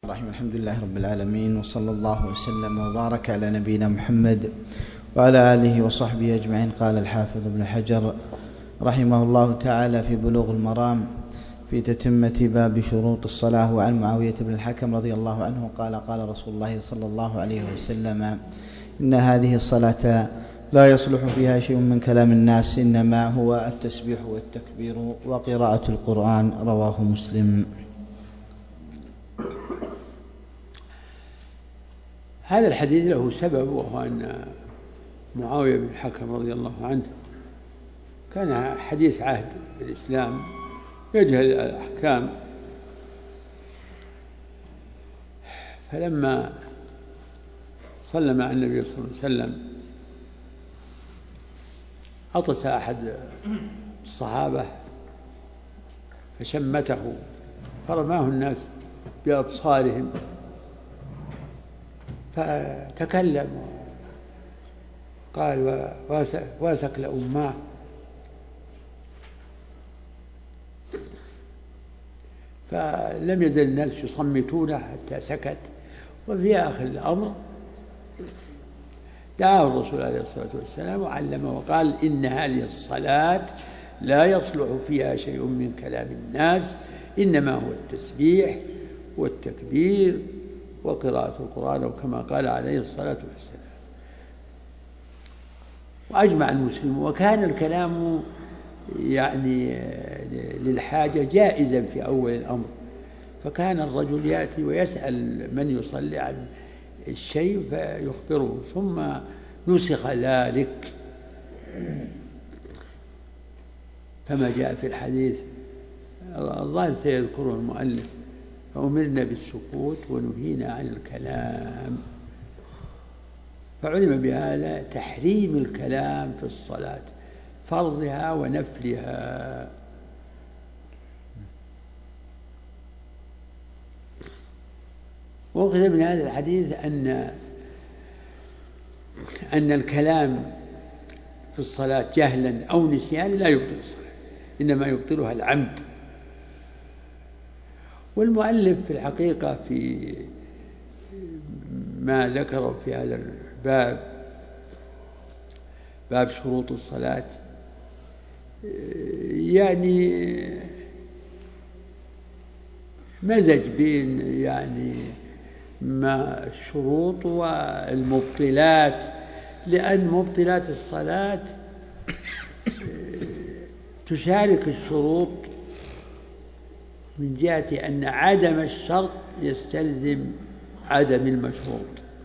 الرحيم. الحمد لله رب العالمين، وصلى الله وسلم وبارك على نبينا محمد وعلى آله وصحبه أجمعين. قال الحافظ ابن حجر رحمه الله تعالى في بلوغ المرام في تتمة باب شروط الصلاة: وعن معاوية بن الحكم رضي الله عنه قال: قال رسول الله صلى الله عليه وسلم: إن هذه الصلاة لا يصلح فيها شيء من كلام الناس، إنما هو التسبيح والتكبير وقراءة القرآن. رواه مسلم. هذا الحديث له سبب، وهو أن معاوية بن الحكم رضي الله عنه كان حديث عهد بالإسلام، يجهل الأحكام، فلما صلى مع النبي صلى الله عليه وسلم عطس أحد الصحابة فشمته فرماه الناس بأبصارهم، فتكلم قال: واسك لأماه. فلم يزل الناس يصمتونه حتى سكت، وفي آخر الأمر دعاه الرسول عليه الصلاة والسلام وعلمه وقال: إن هذه الصلاة لا يصلح فيها شيء من كلام الناس، إنما هو التسبيح والتكبير وقراءة القرآن، وكما قال عليه الصلاة والسلام. وأجمع المسلمون، وكان الكلام يعني للحاجة جائزا في أول الأمر، فكان الرجل يأتي ويسأل من يصلي عن الشيء فيخبره، ثم نسخ ذلك كما جاء في الحديث الظاهر سيذكره المؤلف: فأمرنا بالسكوت ونهينا عن الكلام. فعلم بهذا تحريم الكلام في الصلاة، فرضها ونفلها. وأخذ من هذا الحديث أن الكلام في الصلاة جهلا أو نسيانا لا يبطل الصلاة، إنما يبطلها العمد. والمؤلف في الحقيقة في ما ذكره في هذا الباب، باب شروط الصلاة، يعني مزج بين ما الشروط والمبطلات، لأن مبطلات الصلاة تشارك الشروط من جهة أن عدم الشرط يستلزم عدم المشروط،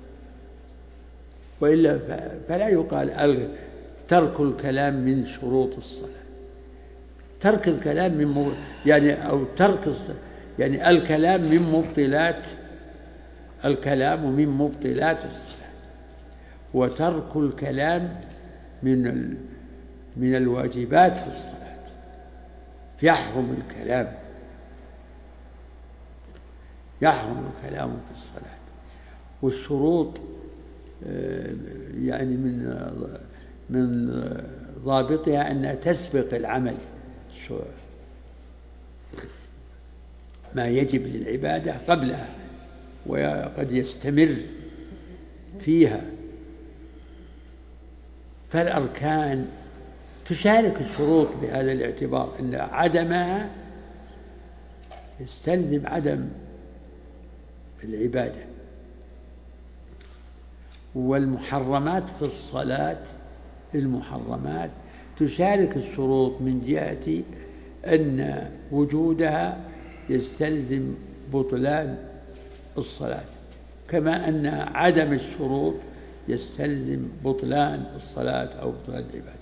وإلا فلا يقال ترك الكلام من شروط الصلاة. ترك الكلام من الكلام من مبطلات من مبطلات الصلاة، وترك الكلام من الواجبات في الصلاة، يحرم الكلام في الصلاة. والشروط يعني من ضابطها أنها تسبق العمل، ما يجب للعبادة قبلها وقد يستمر فيها. فالأركان تشارك الشروط بهذا الاعتبار، أن عدمها يستلزم عدم العبادة. والمحرمات في الصلاة، المحرمات تشارك الشروط من جهة أن وجودها يستلزم بطلان الصلاة، كما أن عدم الشروط يستلزم بطلان الصلاة أو بطلان العبادة.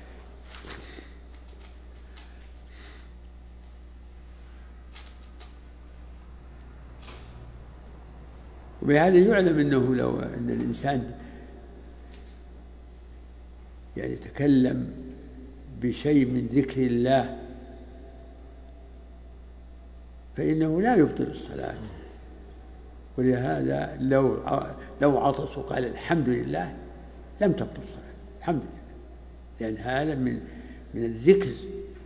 وبهذا يعلم أنه لو أن الإنسان تكلم بشيء من ذكر الله فإنه لا يبطل الصلاة. ولهذا لو عطس وقال الحمد لله لم تبطل الصلاة، الحمد لله، لأن هذا من الذكر،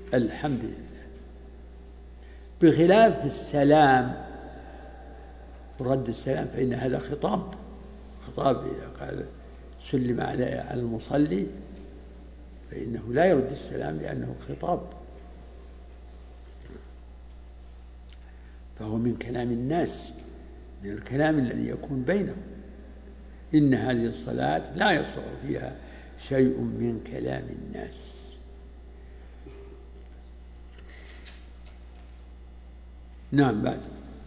الحمد لله. بخلاف السلام ورد السلام فإن هذا خطاب إذا قال سلم على المصلي فإنه لا يرد السلام لأنه خطاب، فهو من كلام الناس، من الكلام الذي يكون بينهم. إن هذه الصلاة لا يصلح فيها شيء من كلام الناس. نعم. بعد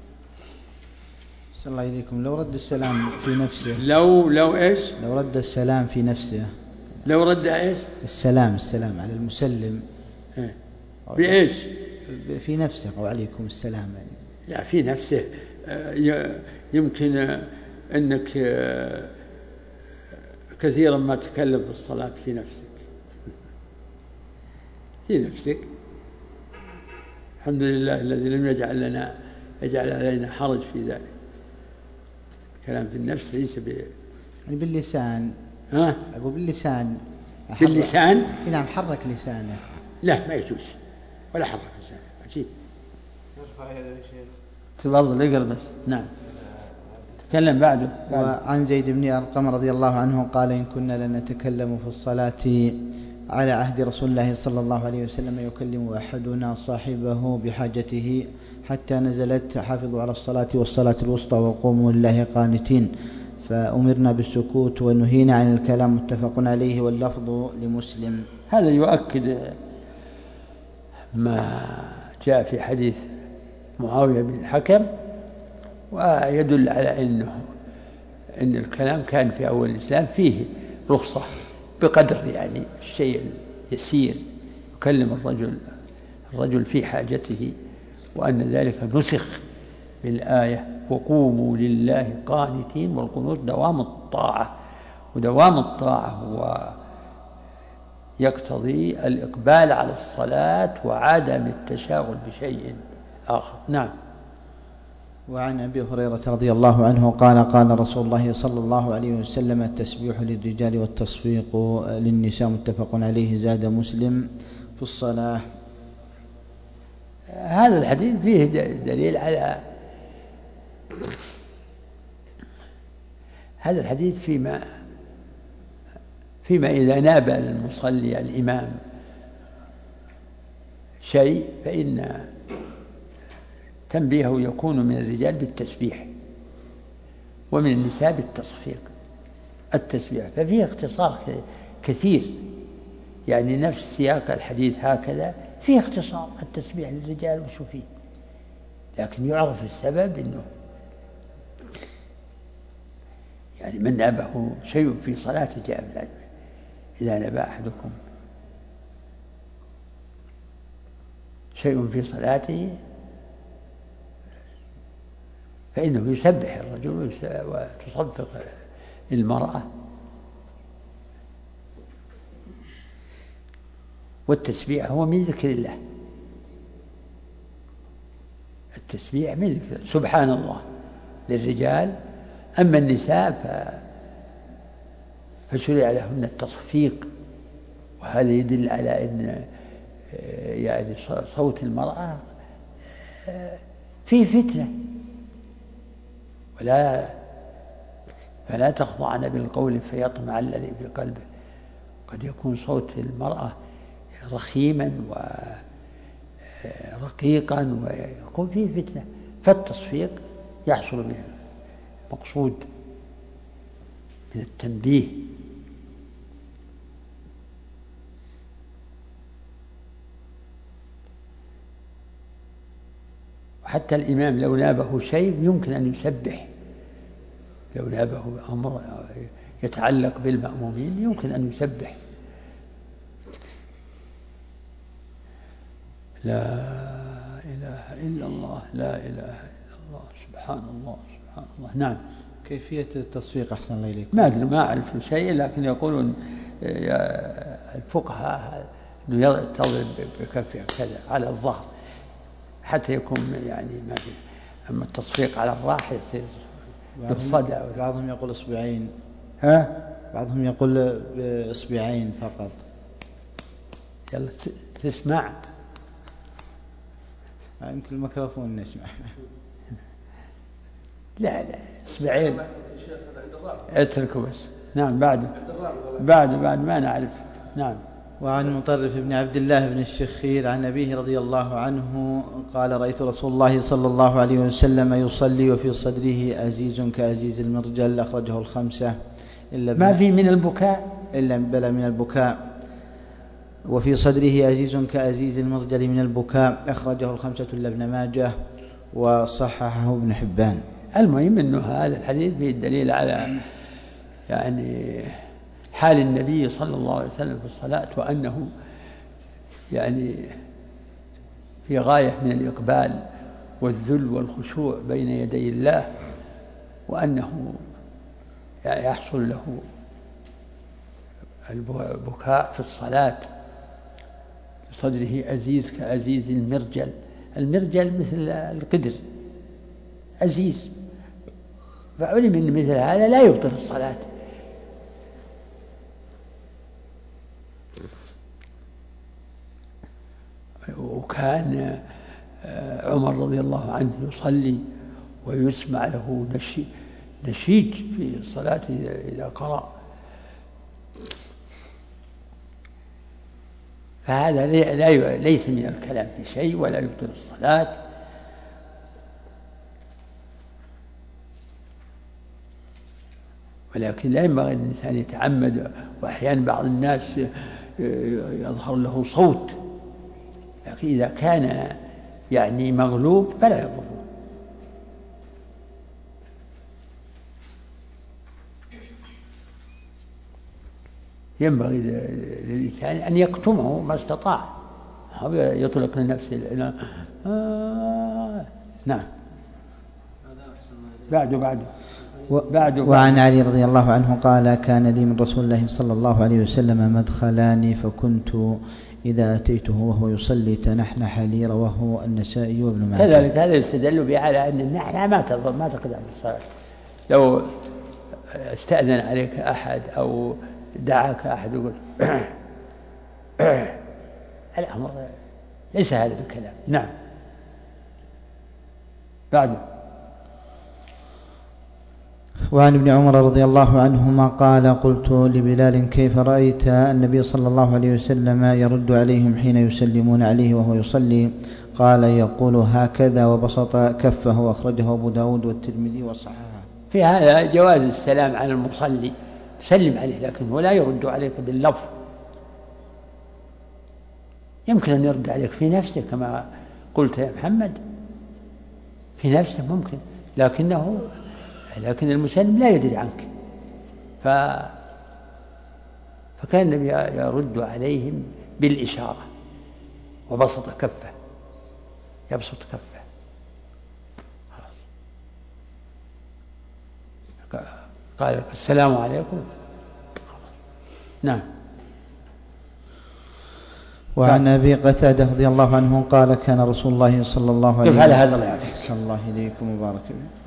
صلى الله عليكم، لو رد السلام في نفسه، لو إيش؟ لو رد السلام في نفسه، لو رد إيش؟ السلام على المسلم بإيش؟ في نفسه أو عليكم السلام يعني. لا، في نفسه يمكن أنك كثيرا ما تكلم في الصلاة في نفسك. الحمد لله الذي لم يجعل علينا حرج في ذلك. الكلام في النفس ليس يعني باللسان. أقول باللسان. نعم، حرك لسانه. لا، ما يجوز ولا حرك لسانه. عجيب. تفضل اقرأ بس. نعم. تكلم بعده. وعن زيد بن أرقم رضي الله عنه قال: إن كنا لنتكلم في الصلاة على عهد رسول الله صلى الله عليه وسلم يكلم أحدنا صاحبه بحاجته حتى نزلت: حافظوا على الصلاة والصلاة الوسطى وقوموا لله قانتين، فأمرنا بالسكوت ونهينا عن الكلام. متفق عليه واللفظ لمسلم. هذا يؤكد ما جاء في حديث معاوية بن الحكم، ويدل على أن الكلام كان في أول الإسلام فيه رخصة بقدر يعني الشيء يسير يكلم الرجل في حاجته، وأن ذلك نسخ بالآية: وقوموا لله قانتين. والقنوت دوام الطاعة، ودوام الطاعة هو يقتضي الإقبال على الصلاة وعدم التشاغل بشيء آخر. نعم. وعن أبي هريرة رضي الله عنه قال: قال رسول الله صلى الله عليه وسلم: التسبيح للرجال والتصفيق للنساء. متفق عليه. زاد مسلم في الصلاة. هذا الحديث فيه دليل على هذا الحديث فيما إذا ناب المصلي الإمام شيء فإن تنبيهه يكون من الرجال بالتسبيح ومن النساء بالتصفيق. التسبيح ففيه اختصار كثير، يعني نفس سياق الحديث هكذا فيه اختصار. التسبيح للرجال وشو فيه، لكن يعرف السبب أنه يعني من نابه شيء في صلاته جاء بالعلم. إذا نبى أحدكم شيء في صلاته فإنه يسبح الرجل وتصدق المرأة. والتسبيح هو من ذكر الله. التسبيح من ذكر سبحان الله للرجال. أما النساء فشرع لهن التصفيق، وهذا يدل على أن يعني صوت المرأة فيه فتنة، فلا تخضعن بالقول فيطمع الذي في قلبه. قد يكون صوت المرأة رخيما ورقيقا ويكون فيه فتنة، فالتصفيق يحصل به مقصود من التنبيه. وحتى الإمام لو نابه شيء يمكن أن يسبح، لو نابه أمر يتعلق بالمأمومين يمكن أن يسبح. لا إله إلا الله، لا إله إلا الله، سبحان الله، سبحان الله. نعم. كيفية التصفيق أحسن الله إليك؟ ما أدري، ما أعرف شيء، لكن يقولون الفقهاء أنه يضرب بكفه كذا على الظهر حتى يكون يعني ما في. أما التصفيق على الراحة يصير بالصدع. بعضهم يقول إصبعين. بعضهم يقول بإصبعين فقط. يلا تسمع. يمكن الميكروفون نسمع. لا إصبعين اتركوا بس. نعم بعد ما نعرف. نعم. وعن مطرف بن عبد الله بن الشخير عن أبيه رضي الله عنه قال رأيت رسول الله صلى الله عليه وسلم يصلي وفي صدره أزيز كأزيز المرجل، أخرجه الخمسة ما في من البكاء إلا بلا من البكاء، وفي صدره أزيز كأزيز المرجل من البكاء، أخرجه الخمسة إلا ابن ماجه وصححه ابن حبان. المهم أنه هذا الحديث فيه الدليل على يعني حال النبي صلى الله عليه وسلم في الصلاة، وأنه يعني في غاية من الإقبال والذل والخشوع بين يدي الله، وأنه يحصل له البكاء في الصلاة. صدره أزيز كأزيز المرجل، المرجل مثل القدر أزيز، فعلم أن مثل هذا لا يبطل الصلاة. وكان عمر رضي الله عنه يصلي ويسمع له نشيج في الصلاة إذا قرأ، فهذا ليس من الكلام في شيء ولا يبطل الصلاة. ولكن لا ينبغي الإنسان يتعمد، وأحيانا بعض الناس يظهر له صوت، لكن إذا كان يعني مغلوب فلا يضر. ينبغي للإنسان أن يكتمه ما استطاع، يطلق لنفسه نعم. بعد. وعن علي رضي الله عنه قال كان لي من رسول الله صلى الله عليه وسلم مدخلان، فكنت إذا أتيته وهو يصلي تنحنح لي، رواه النسائي وابن ماجه. كذلك هذا يستدل به على أن النحنة ما تقدم الصلاة. لو استأذن عليك أحد أو دعاك أحد يقول الأمر ليس هذا الكلام. نعم. بعد. وعن ابن عمر رضي الله عنهما قال قلت لبلال كيف رأيت النبي صلى الله عليه وسلم يرد عليهم حين يسلمون عليه وهو يصلي؟ قال يقول هكذا وبسط كفه، أخرجه أبو داود والترمذي وصححه. في هذا جواز السلام على المصلي، سلم عليه لكن هو لا يرد عليك باللفظ. يمكن أن يرد عليك في نفسه كما قلت يا محمد، في نفسه ممكن، لكن المسلم لا يدري عنك، فكان النبي يرد عليهم بالإشارة وبسط كفه، يبسط كفه. قال السلام عليكم. نعم. وعن أبي قتادة رضي الله عنه قال كان رسول الله صلى الله عليه وسلم هذا الله يعافيك. صلى الله عليكم وبارك.